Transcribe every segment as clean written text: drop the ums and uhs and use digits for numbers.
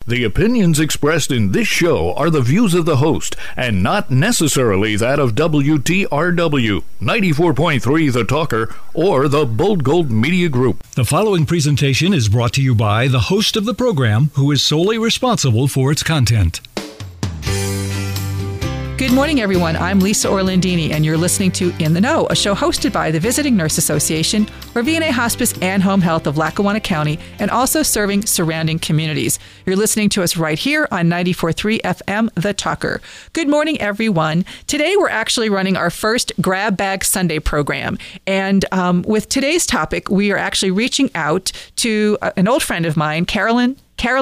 The opinions expressed in this show are the views of the host and not necessarily that of WTRW, 94.3 The Talker, or the Bold Gold Media Group. The following presentation is brought to you by the host of the program, who is solely responsible for its content. Good morning, everyone. I'm Lisa Orlandini, and you're listening to In the Know, a show hosted by the Visiting Nurse Association, or VNA Hospice and Home Health of Lackawanna County, and also serving surrounding communities. You're listening to us right here on 94.3 FM, The Talker. Good morning, everyone. Today, we're actually running our first Grab Bag Sunday program. And with today's topic, we are actually reaching out to an old friend of mine, Caroline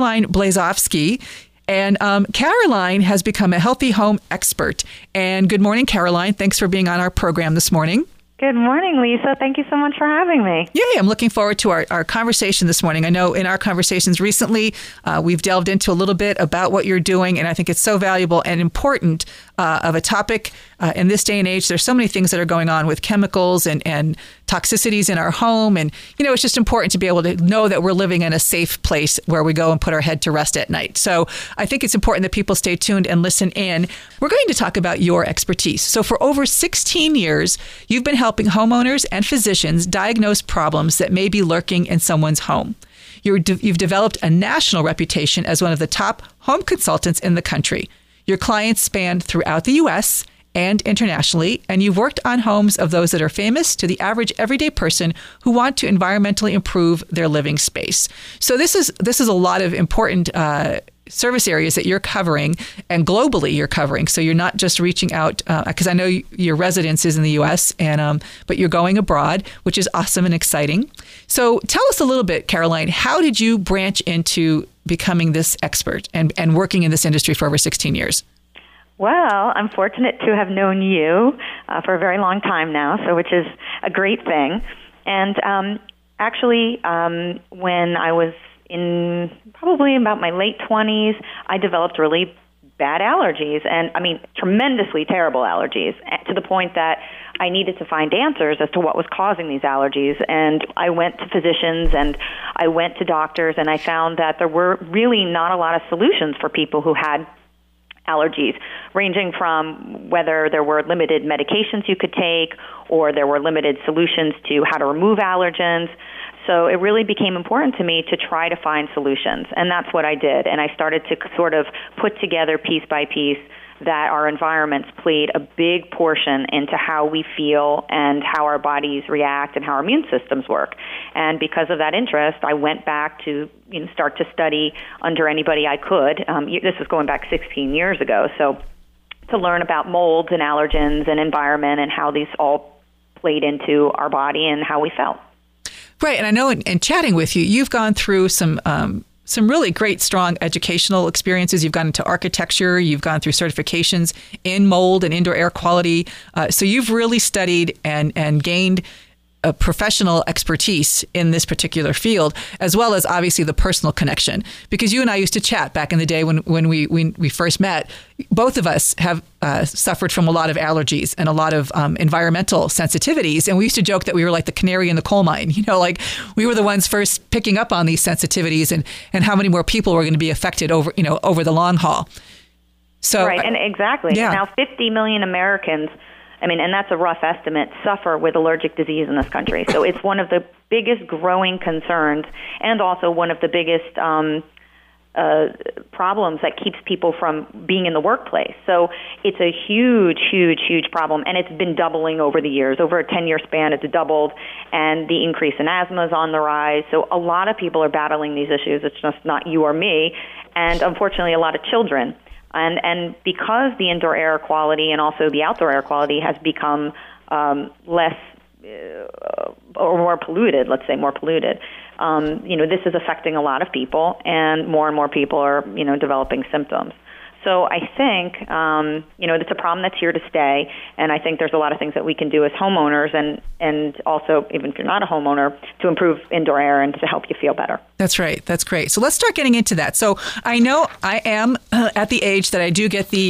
Blazovsky. And Caroline has become a healthy home expert. And good morning, Caroline. Thanks for being on our program this morning. Good morning, Lisa. Thank you so much for having me. Yay, I'm looking forward to our conversation this morning. I know in our conversations recently, we've delved into a little bit about what you're doing, and I think it's so valuable and important of a topic in this day and age. There's so many things that are going on with chemicals and toxicities in our home, and it's just important to be able to know that we're living in a safe place where we go and put our head to rest at night. So I think it's important that people stay tuned and listen in. We're going to talk about your expertise. So for over 16 years, you've been helping homeowners and physicians diagnose problems that may be lurking in someone's home. You've developed a national reputation as one of the top home consultants in the country. Your clients span throughout the U.S. and internationally, and you've worked on homes of those that are famous to the average everyday person who want to environmentally improve their living space. So this is a lot of important service areas that you're covering, and globally you're covering. So you're not just reaching out, because I know your residence is in the U.S., but you're going abroad, which is awesome and exciting. So tell us a little bit, Caroline, how did you branch into becoming this expert and working in this industry for over 16 years? Well, I'm fortunate to have known you for a very long time now, which is a great thing. And actually, when I was in probably about my late 20s, I developed really bad allergies, and tremendously terrible allergies, to the point that I needed to find answers as to what was causing these allergies. And I went to physicians and I went to doctors, and I found that there were really not a lot of solutions for people who had allergies, ranging from whether there were limited medications you could take or there were limited solutions to how to remove allergens. So it really became important to me to try to find solutions, and that's what I did. And I started to sort of put together piece by piece that our environments played a big portion into how we feel and how our bodies react and how our immune systems work. And because of that interest, I went back to start to study under anybody I could. This was going back 16 years ago. So to learn about molds and allergens and environment and how these all played into our body and how we felt. Right. And I know in chatting with you, you've gone through some really great, strong educational experiences. You've gone into architecture. You've gone through certifications in mold and indoor air quality. So you've really studied and gained a professional expertise in this particular field, as well as obviously the personal connection. Because you and I used to chat back in the day when we first met. Both of us have suffered from a lot of allergies and a lot of environmental sensitivities. And we used to joke that we were like the canary in the coal mine. Like we were the ones first picking up on these sensitivities and how many more people were going to be affected over the long haul. So right, and exactly. Yeah. Now 50 million Americans, and that's a rough estimate, suffer with allergic disease in this country. So it's one of the biggest growing concerns and also one of the biggest problems that keeps people from being in the workplace. So it's a huge, huge, huge problem, and it's been doubling over the years. Over a 10-year span, it's doubled, and the increase in asthma is on the rise. So a lot of people are battling these issues. It's just not you or me, and unfortunately a lot of children. And because the indoor air quality and also the outdoor air quality has become less or more polluted, let's say more polluted, this is affecting a lot of people, and more people are, developing symptoms. So I think, it's a problem that's here to stay, and I think there's a lot of things that we can do as homeowners and also, even if you're not a homeowner, to improve indoor air and to help you feel better. That's right. That's great. So let's start getting into that. So I know I am at the age that I do get the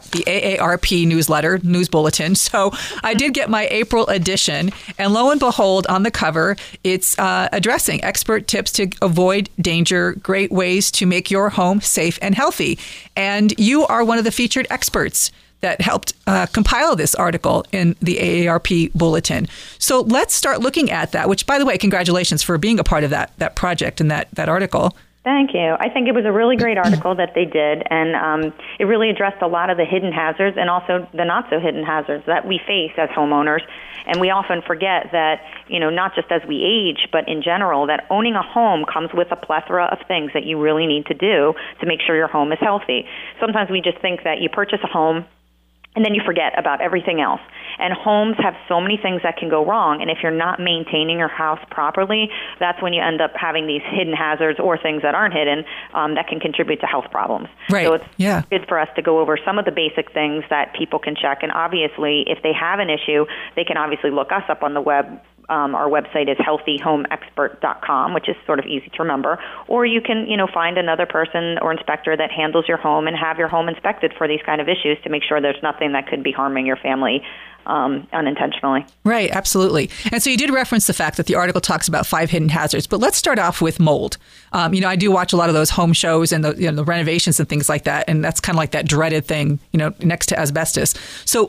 AARP newsletter, news bulletin. So I did get my April edition, and lo and behold, on the cover, it's addressing expert tips to avoid danger, great ways to make your home safe and healthy. And you are one of the featured experts that helped compile this article in the AARP bulletin. So let's start looking at that, which, by the way, congratulations for being a part of that project and that article. Thank you. I think it was a really great article that they did, and it really addressed a lot of the hidden hazards and also the not-so-hidden hazards that we face as homeowners. And we often forget that, not just as we age, but in general, that owning a home comes with a plethora of things that you really need to do to make sure your home is healthy. Sometimes we just think that you purchase a home and then you forget about everything else. And homes have so many things that can go wrong, and if you're not maintaining your house properly, that's when you end up having these hidden hazards or things that aren't hidden that can contribute to health problems. Right. So it's good for us to go over some of the basic things that people can check, and obviously, if they have an issue, they can obviously look us up on the web. Our website is healthyhomeexpert.com, which is sort of easy to remember. Or you can, find another person or inspector that handles your home and have your home inspected for these kind of issues to make sure there's nothing that could be harming your family unintentionally. Right, absolutely. And so you did reference the fact that the article talks about 5 hidden hazards, but let's start off with mold. I do watch a lot of those home shows and the renovations and things like that, and that's kind of like that dreaded thing, next to asbestos. So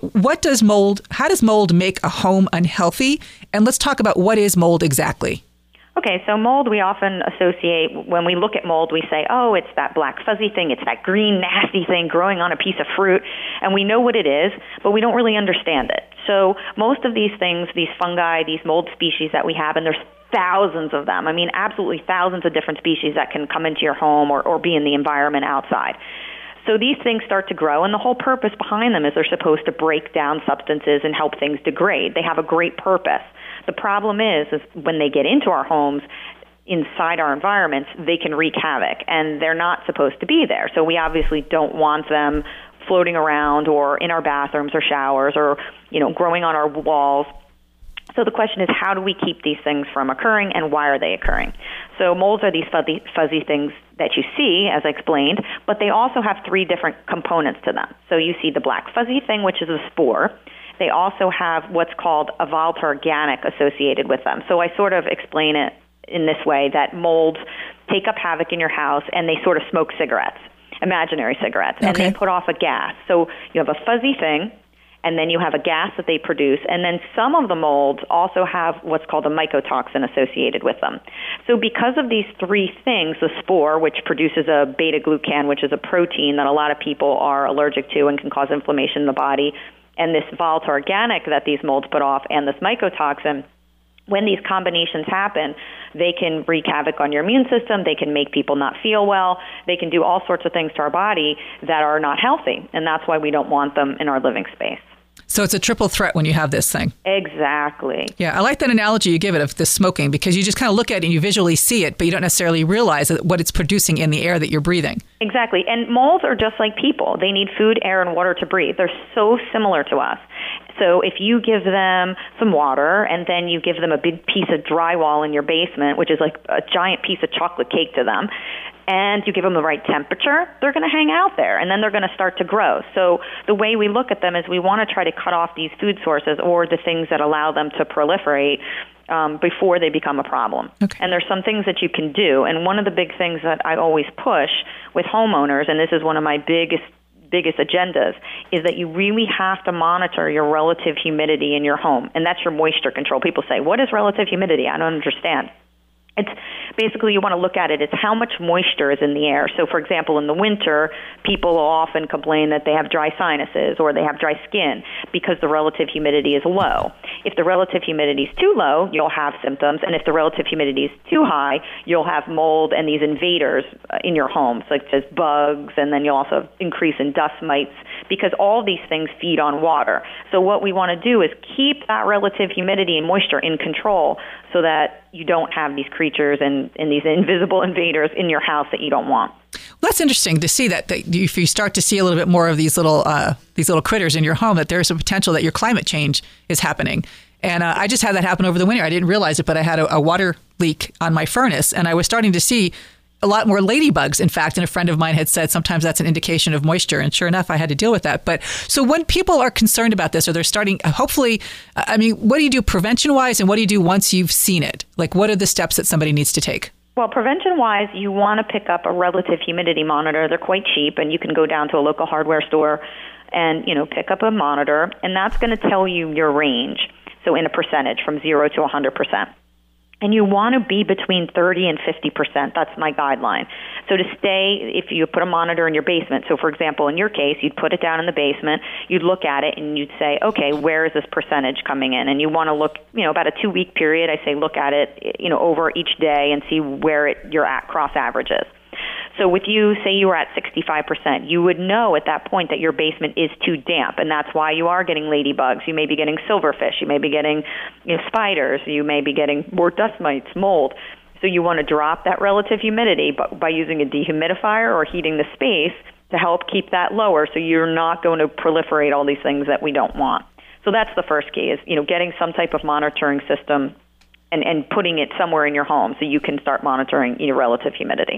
how does mold make a home unhealthy? And let's talk about what is mold exactly. Okay, so mold we often associate, when we look at mold, we say, oh, it's that black fuzzy thing, it's that green nasty thing growing on a piece of fruit, and we know what it is, but we don't really understand it. So most of these things, these fungi, these mold species that we have, and there's thousands of them, absolutely thousands of different species that can come into your home or be in the environment outside. So these things start to grow, and the whole purpose behind them is they're supposed to break down substances and help things degrade. They have a great purpose. The problem is when they get into our homes, inside our environments, they can wreak havoc, and they're not supposed to be there. So we obviously don't want them floating around or in our bathrooms or showers or, growing on our walls. So the question is, how do we keep these things from occurring, and why are they occurring? So molds are these fuzzy things that you see, as I explained, but they also have 3 different components to them. So you see the black fuzzy thing, which is a spore. They also have what's called a volatile organic associated with them. So I sort of explain it in this way, that molds take up havoc in your house, and they sort of smoke cigarettes, imaginary cigarettes, and they put off a gas. So you have a fuzzy thing, and then you have a gas that they produce, and then some of the molds also have what's called a mycotoxin associated with them. So because of these 3 things, the spore, which produces a beta-glucan, which is a protein that a lot of people are allergic to and can cause inflammation in the body, and this volatile organic that these molds put off, and this mycotoxin, when these combinations happen, they can wreak havoc on your immune system. They can make people not feel well. They can do all sorts of things to our body that are not healthy, and that's why we don't want them in our living space. So it's a triple threat when you have this thing. Exactly. Yeah, I like that analogy you give it of the smoking, because you just kind of look at it and you visually see it, but you don't necessarily realize what it's producing in the air that you're breathing. Exactly. And molds are just like people. They need food, air, and water to breathe. They're so similar to us. So if you give them some water and then you give them a big piece of drywall in your basement, which is like a giant piece of chocolate cake to them, and you give them the right temperature, they're going to hang out there, and then they're going to start to grow. So the way we look at them is we want to try to cut off these food sources or the things that allow them to proliferate before they become a problem. Okay. And there's some things that you can do, and one of the big things that I always push with homeowners, and this is one of my biggest agendas, is that you really have to monitor your relative humidity in your home, and that's your moisture control. People say, what is relative humidity? I don't understand. It's basically, you want to look at it, it's how much moisture is in the air. So, for example, in the winter, people will often complain that they have dry sinuses or they have dry skin because the relative humidity is low. If the relative humidity is too low, you'll have symptoms. And if the relative humidity is too high, you'll have mold and these invaders in your home, such as bugs, and then you'll also increase in dust mites, because all these things feed on water. So what we want to do is keep that relative humidity and moisture in control so that you don't have these creatures and these invisible invaders in your house that you don't want. That's interesting to see that if you start to see a little bit more of these little critters in your home, that there's a potential that your climate change is happening. And I just had that happen over the winter. I didn't realize it, but I had a water leak on my furnace, and I was starting to see a lot more ladybugs, in fact. And a friend of mine had said sometimes that's an indication of moisture. And sure enough, I had to deal with that. But so when people are concerned about this, or they're starting, hopefully, I mean, what do you do prevention-wise, and what do you do once you've seen it? Like, what are the steps that somebody needs to take? Well, prevention-wise, you want to pick up a relative humidity monitor. They're quite cheap, and you can go down to a local hardware store and, pick up a monitor, and that's going to tell you your range, so in a percentage from 0 to 100%. And you want to be between 30 and 50%. That's my guideline. So to stay, if you put a monitor in your basement, so for example, in your case, you'd put it down in the basement, you'd look at it, and you'd say, okay, where is this percentage coming in? And you want to look, about a 2-week period, I say look at it, over each day and see where you're at cross averages. So with you, say you were at 65%, you would know at that point that your basement is too damp, and that's why you are getting ladybugs. You may be getting silverfish. You may be getting spiders. You may be getting more dust mites, mold. So you want to drop that relative humidity by using a dehumidifier or heating the space to help keep that lower so you're not going to proliferate all these things that we don't want. So that's the first key is, getting some type of monitoring system and putting it somewhere in your home so you can start monitoring your relative humidity.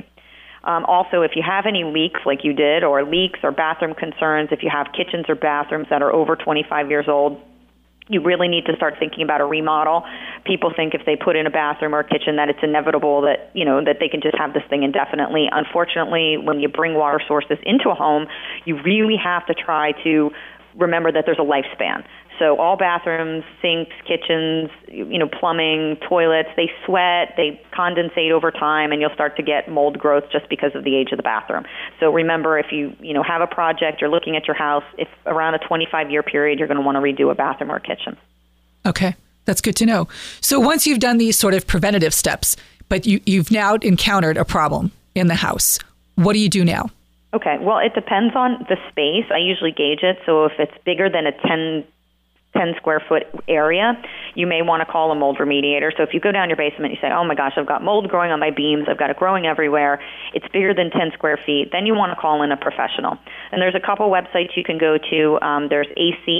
Also, if you have any leaks like you did, or leaks or bathroom concerns, if you have kitchens or bathrooms that are over 25 years old, you really need to start thinking about a remodel. People think if they put in a bathroom or a kitchen that it's inevitable that, that they can just have this thing indefinitely. Unfortunately, when you bring water sources into a home, you really have to try to remember that there's a lifespan. So all bathrooms, sinks, kitchens, plumbing, toilets, they sweat, they condensate over time, and you'll start to get mold growth just because of the age of the bathroom. So remember, if you have a project, you're looking at your house, if around a 25-year period, you're going to want to redo a bathroom or a kitchen. Okay, that's good to know. So once you've done these sort of preventative steps, but you've now encountered a problem in the house, what do you do now? Okay, well, it depends on the space. I usually gauge it. So if it's bigger than a 10 square foot area, you may want to call a mold remediator. So if you go down your basement and you say, oh my gosh, I've got mold growing on my beams, I've got it growing everywhere, it's bigger than 10 square feet, then you want to call in a professional. And there's a couple websites you can go to. There's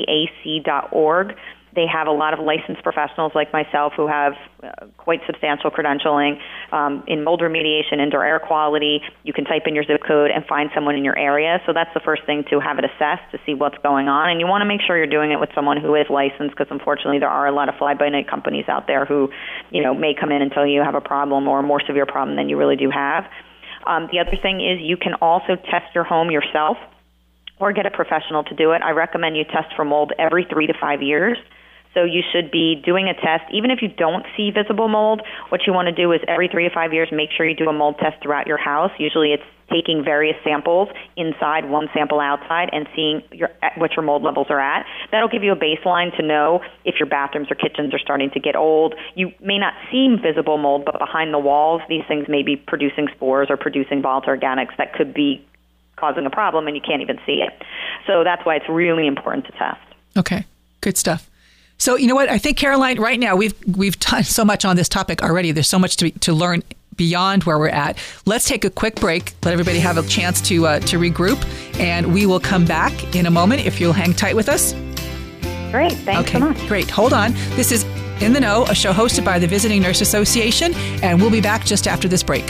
acac.org. They have a lot of licensed professionals like myself who have quite substantial credentialing in mold remediation, indoor air quality. You can type in your zip code and find someone in your area. So that's the first thing, to have it assessed to see what's going on. And you want to make sure you're doing it with someone who is licensed, because unfortunately there are a lot of fly-by-night companies out there who, may come in and tell you have a problem or a more severe problem than you really do have. The other thing is you can also test your home yourself or get a professional to do it. I recommend you test for mold every 3 to 5 years. So you should be doing a test. Even if you don't see visible mold, what you want to do is every 3 to 5 years, make sure you do a mold test throughout your house. Usually it's taking various samples inside, one sample outside, and seeing what your mold levels are at. That'll give you a baseline to know if your bathrooms or kitchens are starting to get old. You may not see visible mold, but behind the walls, these things may be producing spores or producing volatile organics that could be causing a problem, and you can't even see it. So that's why it's really important to test. Okay, good stuff. So you know what? I think, Caroline, right now we've done so much on this topic already. There's so much to learn beyond where we're at. Let's take a quick break. Let everybody have a chance to regroup, and we will come back in a moment if you'll hang tight with us. Great. Thanks so much. Great. Hold on. This is In the Know, a show hosted by the Visiting Nurse Association, and we'll be back just after this break.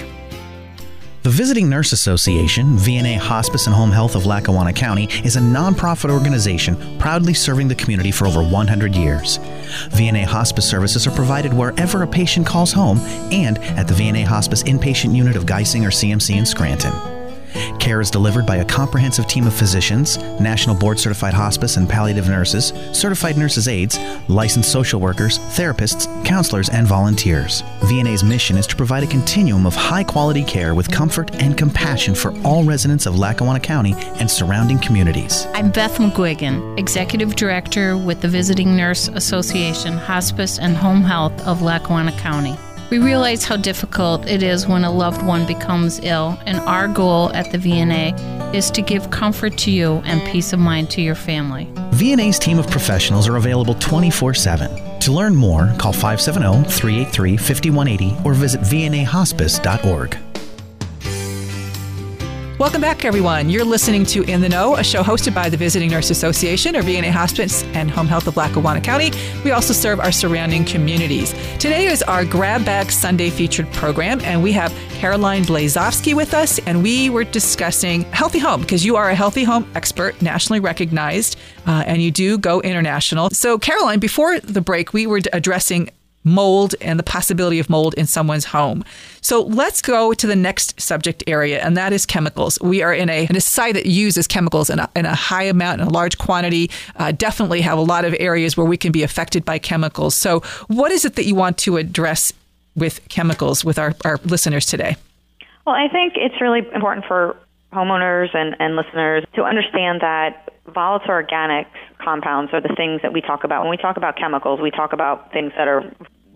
The Visiting Nurse Association, VNA Hospice and Home Health of Lackawanna County, is a nonprofit organization proudly serving the community for over 100 years. VNA Hospice services are provided wherever a patient calls home and at the VNA Hospice Inpatient Unit of Geisinger CMC in Scranton. Care is delivered by a comprehensive team of physicians, National Board Certified Hospice and Palliative Nurses, Certified Nurses Aides, licensed social workers, therapists, counselors, and volunteers. VNA's mission is to provide a continuum of high-quality care with comfort and compassion for all residents of Lackawanna County and surrounding communities. I'm Beth McGuigan, Executive Director with the Visiting Nurse Association, Hospice and Home Health of Lackawanna County. We realize how difficult it is when a loved one becomes ill, and our goal at the VNA is to give comfort to you and peace of mind to your family. VNA's team of professionals are available 24/7. To learn more, call 570-383-5180 or visit vnahospice.org. Welcome back, everyone. You're listening to In the Know, a show hosted by the Visiting Nurse Association, or VNA Hospice and Home Health of Lackawanna County. We also serve our surrounding communities. Today is our Grab Bag Sunday featured program, and we have Caroline Blazovsky with us, and we were discussing healthy home, because you are a healthy home expert, nationally recognized, and you do go international. So, Caroline, before the break, we were addressing mold and the possibility of mold in someone's home. So let's go to the next subject area, and that is chemicals. We are in a society that uses chemicals in a high amount, in a large quantity, definitely have a lot of areas where we can be affected by chemicals. So what is it that you want to address with chemicals with our listeners today? Well, I think it's really important for homeowners and listeners to understand that volatile organic compounds are the things that we talk about. When we talk about chemicals, we talk about things that are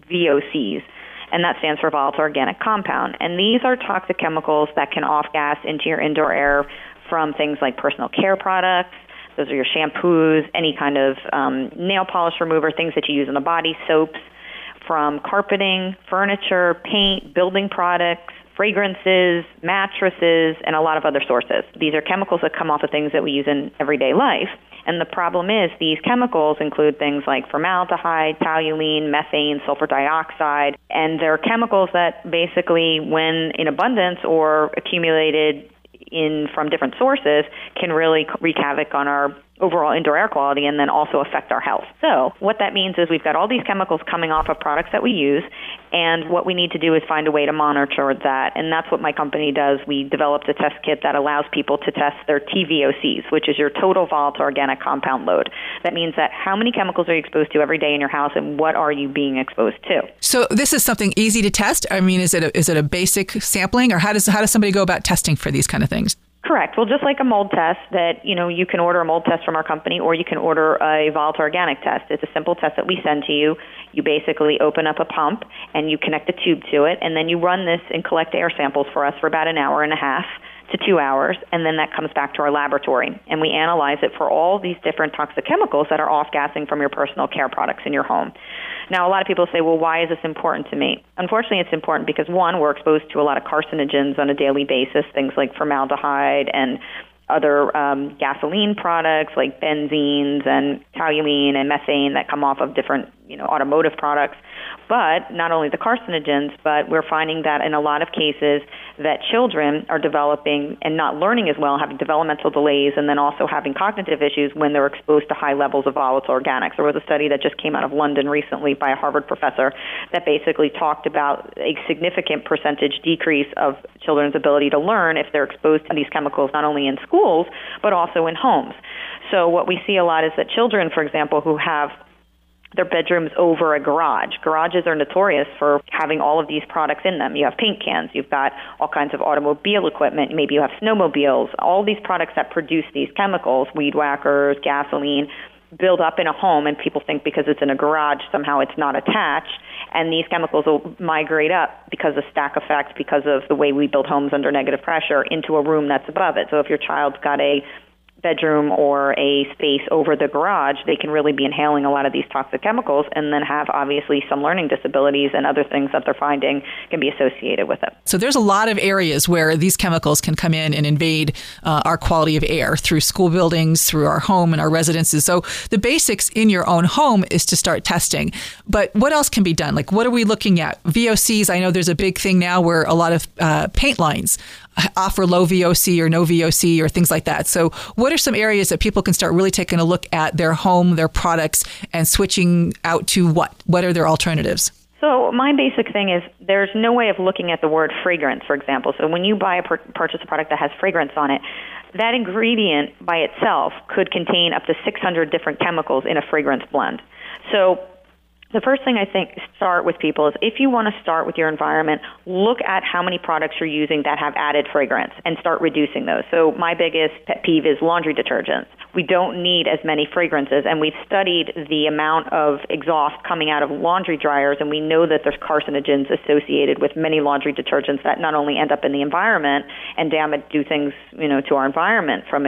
VOCs, and that stands for volatile organic compound. And these are toxic chemicals that can off-gas into your indoor air from things like personal care products. Those are your shampoos, any kind of nail polish remover, things that you use on the body, soaps, from carpeting, furniture, paint, building products, fragrances, mattresses, and a lot of other sources. These are chemicals that come off of things that we use in everyday life. And the problem is these chemicals include things like formaldehyde, toluene, methane, sulfur dioxide, and they're chemicals that basically, when in abundance or accumulated from different sources, can really wreak havoc on our overall indoor air quality and then also affect our health. So what that means is we've got all these chemicals coming off of products that we use, and what we need to do is find a way to monitor that, and that's what my company does. We developed a test kit that allows people to test their TVOCs, which is your total volatile organic compound load. That means that how many chemicals are you exposed to every day in your house, and what are you being exposed to? So this is something easy to test? I mean, is it a basic sampling, or how does somebody go about testing for these kind of things? Correct. Well, just like a mold test that, you can order a mold test from our company, or you can order a volatile organic test. It's a simple test that we send to you. You basically open up a pump and you connect a tube to it, and then you run this and collect air samples for us for about an hour and a half to 2 hours, and then that comes back to our laboratory. And we analyze it for all these different toxic chemicals that are off-gassing from your personal care products in your home. Now, a lot of people say, well, why is this important to me? Unfortunately, it's important because, one, we're exposed to a lot of carcinogens on a daily basis, things like formaldehyde and other gasoline products like benzenes and toluene and methane that come off of different automotive products. But not only the carcinogens, but we're finding that in a lot of cases that children are developing and not learning as well, having developmental delays, and then also having cognitive issues when they're exposed to high levels of volatile organics. There was a study that just came out of London recently by a Harvard professor that basically talked about a significant percentage decrease of children's ability to learn if they're exposed to these chemicals not only in schools, but also in homes. So what we see a lot is that children, for example, who have their bedrooms over a garage. Garages are notorious for having all of these products in them. You have paint cans, you've got all kinds of automobile equipment, maybe you have snowmobiles, all these products that produce these chemicals, weed whackers, gasoline, build up in a home, and people think because it's in a garage somehow it's not attached, and these chemicals will migrate up because of stack effect, because of the way we build homes under negative pressure, into a room that's above it. So if your child's got a bedroom or a space over the garage, they can really be inhaling a lot of these toxic chemicals and then have obviously some learning disabilities and other things that they're finding can be associated with it. So there's a lot of areas where these chemicals can come in and invade our quality of air through school buildings, through our home and our residences. So the basics in your own home is to start testing. But what else can be done? Like, what are we looking at? VOCs, I know there's a big thing now where a lot of paint lines offer low VOC or no VOC or things like that. So what are some areas that people can start really taking a look at their home, their products, and switching out to what? What are their alternatives? So my basic thing is there's no way of looking at the word fragrance, for example. So when you purchase a product that has fragrance on it, that ingredient by itself could contain up to 600 different chemicals in a fragrance blend. So the first thing I think start with people is if you want to start with your environment, look at how many products you're using that have added fragrance and start reducing those. So my biggest pet peeve is laundry detergents. We don't need as many fragrances, and we've studied the amount of exhaust coming out of laundry dryers, and we know that there's carcinogens associated with many laundry detergents that not only end up in the environment and do things, to our environment from a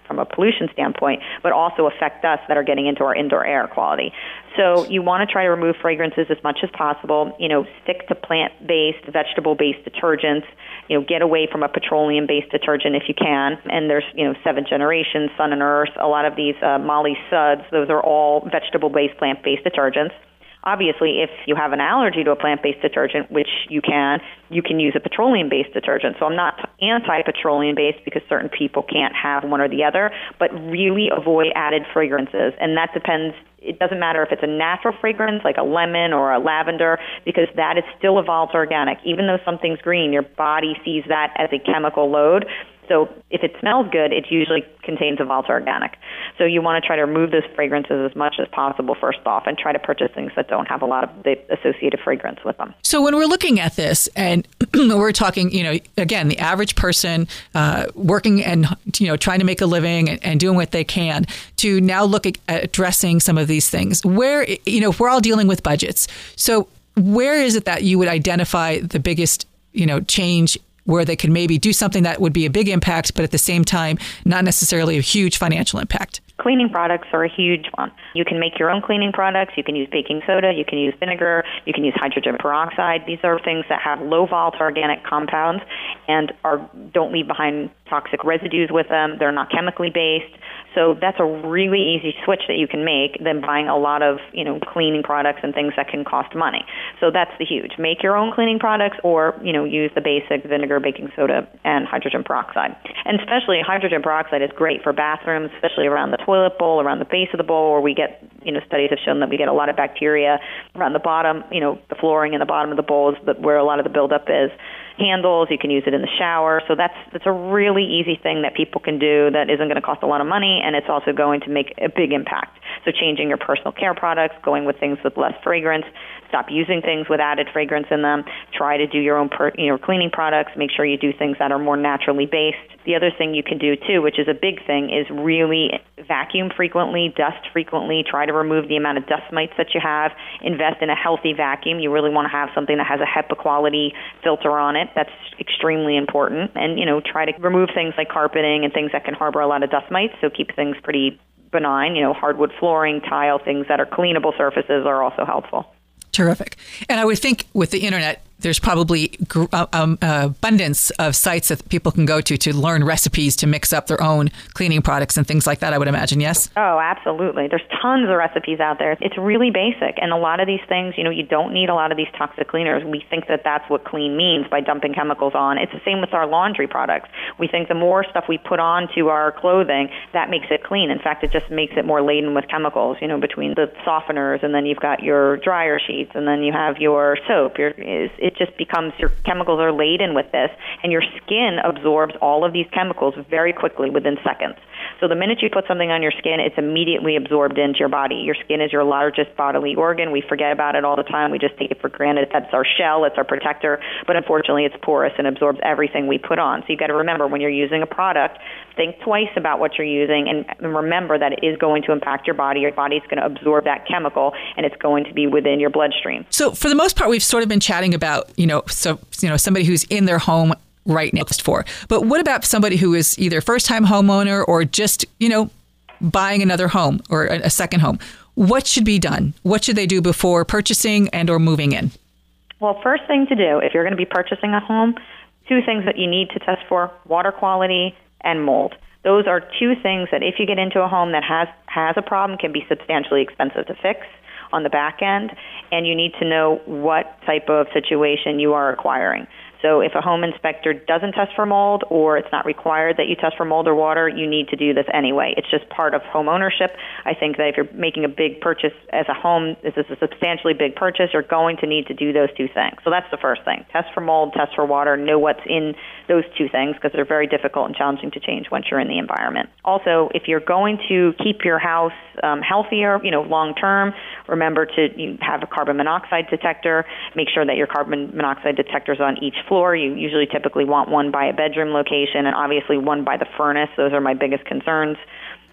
from a pollution standpoint, but also affect us that are getting into our indoor air quality. So you want to try to remove fragrances as much as possible. Stick to plant-based, vegetable-based detergents. Get away from a petroleum-based detergent if you can. And there's, 7th Generation, Sun and Earth, a lot of these Molly Suds. Those are all vegetable-based, plant-based detergents. Obviously, if you have an allergy to a plant-based detergent, which you can use a petroleum-based detergent. So I'm not anti-petroleum-based because certain people can't have one or the other, but really avoid added fragrances. And that depends. It doesn't matter if it's a natural fragrance like a lemon or a lavender, because that is still a volatile organic. Even though something's green, your body sees that as a chemical load. So if it smells good, it usually contains a volatile organic. So you want to try to remove those fragrances as much as possible first off, and try to purchase things that don't have a lot of the associated fragrance with them. So when we're looking at this, and we're talking, again, the average person working and, trying to make a living and doing what they can, to now look at addressing some of these things, where, if we're all dealing with budgets. So where is it that you would identify the biggest, change where they could maybe do something that would be a big impact, but at the same time, not necessarily a huge financial impact? Cleaning products are a huge one. You can make your own cleaning products. You can use baking soda. You can use vinegar. You can use hydrogen peroxide. These are things that have low volatile organic compounds and don't leave behind toxic residues with them. They're not chemically based. So that's a really easy switch that you can make than buying a lot of, cleaning products and things that can cost money. So that's the huge. Make your own cleaning products, or, use the basic vinegar, baking soda, and hydrogen peroxide. And especially hydrogen peroxide is great for bathrooms, especially around the toilet bowl, around the base of the bowl, where we get, studies have shown that we get a lot of bacteria around the bottom, the flooring in the bottom of the bowl is where a lot of the buildup is. Handles, you can use it in the shower. So that's a really easy thing that people can do that isn't going to cost a lot of money, and it's also going to make a big impact. So changing your personal care products, going with things with less fragrance, stop using things with added fragrance in them, try to do your own cleaning products, make sure you do things that are more naturally based. The other thing you can do too, which is a big thing, is really vacuum frequently, dust frequently, try to remove the amount of dust mites that you have, invest in a healthy vacuum. You really want to have something that has a HEPA quality filter on it. That's extremely important. And, try to remove things like carpeting and things that can harbor a lot of dust mites, so keep things pretty benign. Hardwood flooring, tile, things that are cleanable surfaces are also helpful. Terrific. And I would think with the internet, there's probably abundance of sites that people can go to learn recipes to mix up their own cleaning products and things like that, I would imagine, yes? Oh, absolutely. There's tons of recipes out there. It's really basic. And a lot of these things, you don't need a lot of these toxic cleaners. We think that that's what clean means by dumping chemicals on. It's the same with our laundry products. We think the more stuff we put onto our clothing, that makes it clean. In fact, it just makes it more laden with chemicals, between the softeners, and then you've got your dryer sheets, and then you have your soap. It just becomes, your chemicals are laden with this, and your skin absorbs all of these chemicals very quickly within seconds. So the minute you put something on your skin, it's immediately absorbed into your body. Your skin is your largest bodily organ. We forget about it all the time. We just take it for granted. That's our shell. It's our protector. But unfortunately, it's porous and absorbs everything we put on. So you've got to remember, when you're using a product, think twice about what you're using, and remember that it is going to impact your body. Your body's going to absorb that chemical, and it's going to be within your bloodstream. So for the most part, we've sort of been chatting about, somebody who's in their home right next door. But what about somebody who is either first-time homeowner or just, buying another home or a second home? What should be done? What should they do before purchasing and or moving in? Well, first thing to do, if you're going to be purchasing a home, two things that you need to test for: water quality and mold. Those are two things that if you get into a home that has a problem, can be substantially expensive to fix on the back end, and you need to know what type of situation you are acquiring. So if a home inspector doesn't test for mold, or it's not required that you test for mold or water, you need to do this anyway. It's just part of home ownership. I think that if you're making a big purchase as a home, this is a substantially big purchase, you're going to need to do those two things. So that's the first thing. Test for mold, test for water, know what's in those two things, because they're very difficult and challenging to change once you're in the environment. Also, if you're going to keep your house healthier, long term, remember to have a carbon monoxide detector. Make sure that your carbon monoxide detector is on each floor. You usually typically want one by a bedroom location, and obviously one by the furnace. Those are my biggest concerns.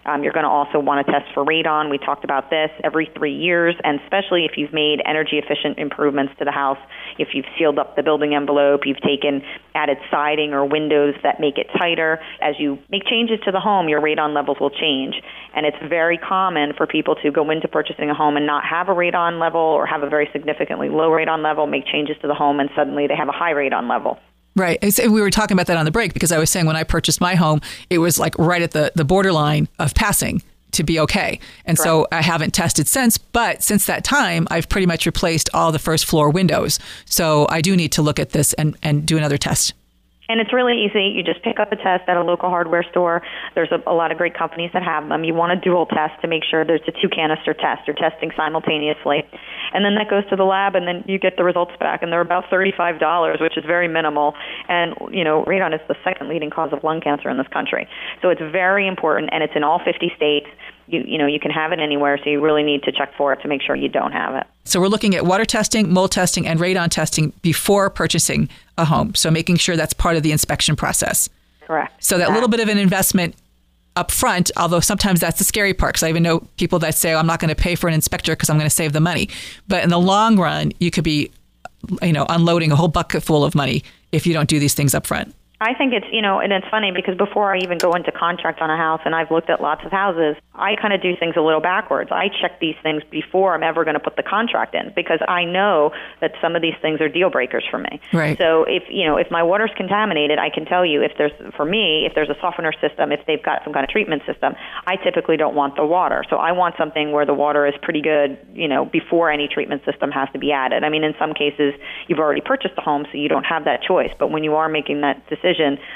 You're going to also want to test for radon. We talked about this every 3 years, and especially if you've made energy-efficient improvements to the house, if you've sealed up the building envelope, you've added siding or windows that make it tighter. As you make changes to the home, your radon levels will change. And it's very common for people to go into purchasing a home and not have a radon level or have a very significantly low radon level, make changes to the home, and suddenly they have a high radon level. Right. We were talking about that on the break because I was saying when I purchased my home, it was like right at the borderline of passing to be okay. And Correct. So I haven't tested since, but since that time, I've pretty much replaced all the first floor windows. So I do need to look at this and do another test. And it's really easy. You just pick up a test at a local hardware store. There's a lot of great companies that have them. You want a dual test to make sure there's a 2-canister test. You're testing simultaneously. And then that goes to the lab, and then you get the results back, and they're about $35, which is very minimal. And, radon is the second leading cause of lung cancer in this country. So it's very important, and it's in all 50 states. You can have it anywhere, so you really need to check for it to make sure you don't have it. So we're looking at water testing, mold testing, and radon testing before purchasing a home. So making sure that's part of the inspection process. Correct. So that little bit of an investment up front, although sometimes that's the scary part, because I even know people that say, I'm not going to pay for an inspector because I'm going to save the money. But in the long run, you could be, unloading a whole bucket full of money if you don't do these things up front. I think it's, and it's funny because before I even go into contract on a house, and I've looked at lots of houses, I kind of do things a little backwards. I check these things before I'm ever going to put the contract in because I know that some of these things are deal breakers for me. Right. So if my water's contaminated, I can tell you if there's a softener system, if they've got some kind of treatment system, I typically don't want the water. So I want something where the water is pretty good, before any treatment system has to be added. I mean, in some cases, you've already purchased a home, so you don't have that choice. But when you are making that decision,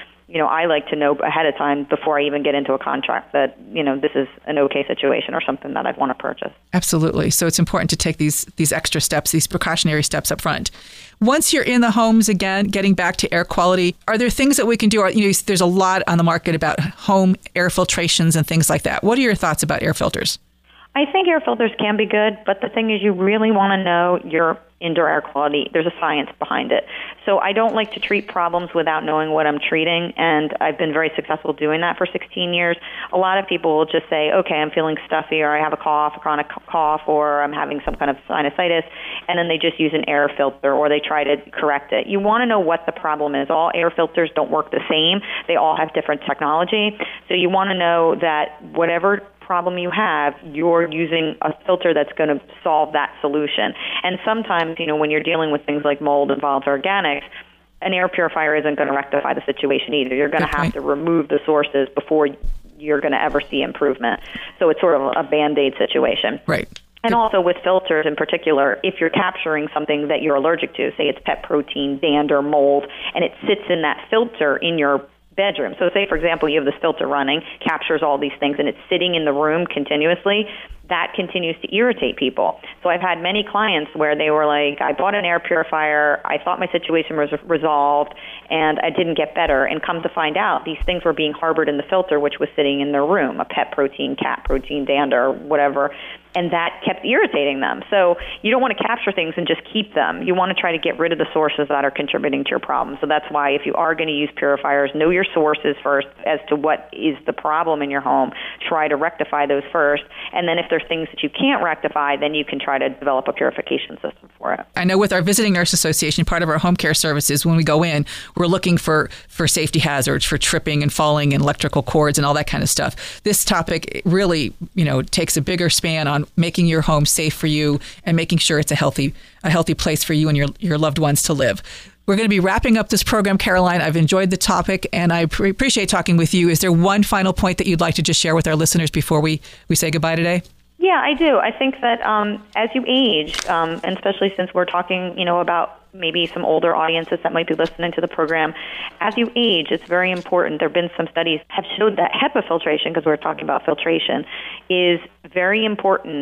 I like to know ahead of time before I even get into a contract that, this is an okay situation or something that I'd want to purchase. Absolutely. So it's important to take these extra steps, these precautionary steps up front. Once you're in the homes, again, getting back to air quality, are there things that we can do? There's a lot on the market about home air filtrations and things like that. What are your thoughts about air filters? I think air filters can be good, but the thing is you really want to know your indoor air quality. There's a science behind it. So I don't like to treat problems without knowing what I'm treating, and I've been very successful doing that for 16 years. A lot of people will just say, okay, I'm feeling stuffy, or I have a chronic cough, or I'm having some kind of sinusitis, and then they just use an air filter, or they try to correct it. You want to know what the problem is. All air filters don't work the same. They all have different technology. So you want to know that whatever problem you have, you're using a filter that's going to solve that solution. And sometimes, when you're dealing with things like mold and volatile organics, an air purifier isn't going to rectify the situation either. You're going to have to remove the sources before you're going to ever see improvement. So it's sort of a Band-Aid situation. Right. And also with filters in particular, if you're capturing something that you're allergic to, say it's pet protein, dander, mold, and it sits in that filter in your bedroom. So say, for example, you have this filter running, captures all these things, and it's sitting in the room continuously. That continues to irritate people. So I've had many clients where they were like, I bought an air purifier, I thought my situation was resolved, and I didn't get better. And come to find out, these things were being harbored in the filter, which was sitting in their room, a pet protein, cat protein, dander, whatever. And that kept irritating them. So you don't want to capture things and just keep them. You want to try to get rid of the sources that are contributing to your problem. So that's why if you are going to use purifiers, know your sources first as to what is the problem in your home. Try to rectify those first. And then if there's things that you can't rectify, then you can try to develop a purification system for it. I know with our Visiting Nurse Association, part of our home care services, when we go in, we're looking for safety hazards, for tripping and falling and electrical cords and all that kind of stuff. This topic really, takes a bigger span on making your home safe for you and making sure it's a healthy place for you and your loved ones to live. We're going to be wrapping up this program, Caroline. I've enjoyed the topic, and I appreciate talking with you. Is there one final point that you'd like to just share with our listeners before we say goodbye today? Yeah, I do. I think that as you age, and especially since we're talking, about maybe some older audiences that might be listening to the program, as you age, it's very important. There have been some studies have showed that HEPA filtration, because we're talking about filtration, is very important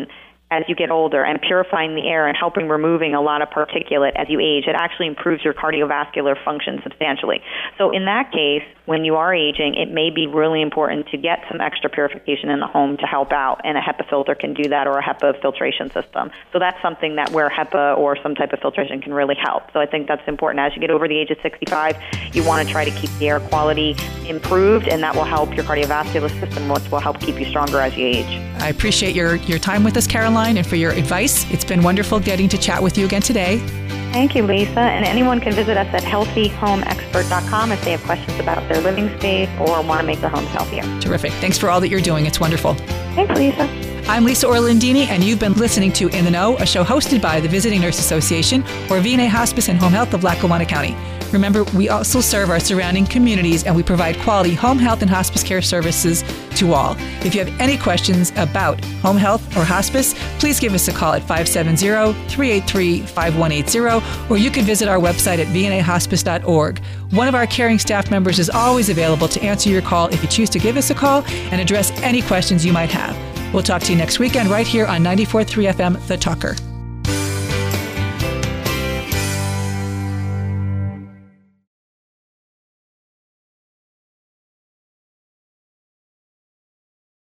as you get older and purifying the air and helping removing a lot of particulate as you age. It actually improves your cardiovascular function substantially. So in that case, when you are aging, it may be really important to get some extra purification in the home to help out, and a HEPA filter can do that, or a HEPA filtration system. So that's something that where HEPA or some type of filtration can really help. So I think that's important. As you get over the age of 65, you want to try to keep the air quality improved, and that will help your cardiovascular system, which will help keep you stronger as you age. I appreciate your time with us, Caroline, and for your advice. It's been wonderful getting to chat with you again today. Thank you, Lisa. And anyone can visit us at healthyhomeexpert.com if they have questions about their living space or want to make their homes healthier. Terrific. Thanks for all that you're doing. It's wonderful. Thanks, Lisa. I'm Lisa Orlandini, and you've been listening to In the Know, a show hosted by the Visiting Nurse Association, or VNA Hospice and Home Health of Lackawanna County. Remember, we also serve our surrounding communities, and we provide quality home health and hospice care services to all. If you have any questions about home health or hospice, please give us a call at 570-383-5180, or you can visit our website at vnahospice.org. One of our caring staff members is always available to answer your call if you choose to give us a call and address any questions you might have. We'll talk to you next weekend right here on 94.3 FM, The Talker.